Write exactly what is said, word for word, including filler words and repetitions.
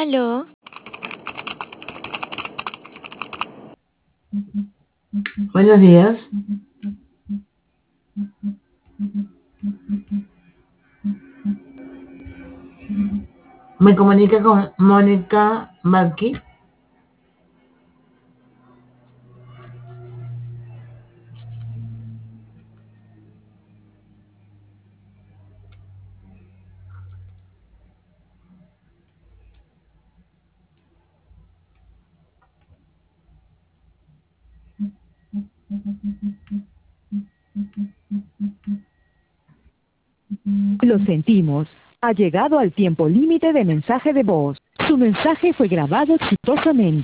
Aló, Buenos días. Me comunica con Mónica Marquis. Lo sentimos. Ha llegado al tiempo límite de mensaje de voz. Su mensaje fue grabado exitosamente.